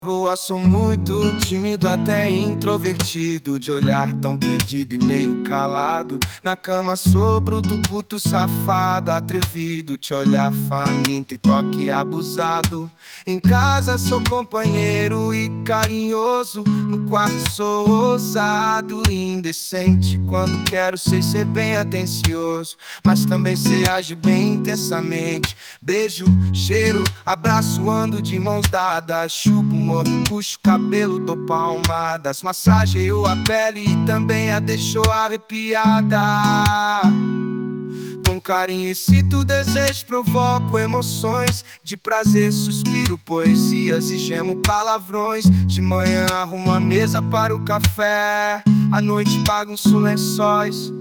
Rua sou muito tímido, até introvertido, de olhar tão perdido e meio calado. Na cama sou bruto, puto, safado, atrevido, te olhar faminto e toque abusado. Em casa sou companheiro e carinhoso, no quarto sou ousado e indecente. Quando quero ser bem atencioso, mas também sei agir bem intensamente. Beijo, cheiro, abraço, ando de mãos dadas, chupo, puxo o cabelo, dou palmadas, massageio a pele e também a deixou arrepiada. Com carinho excito desejos, provoco emoções de prazer, suspiro poesias e gemo palavrões. De manhã arrumo a mesa para o café, à noite bagunço lençóis.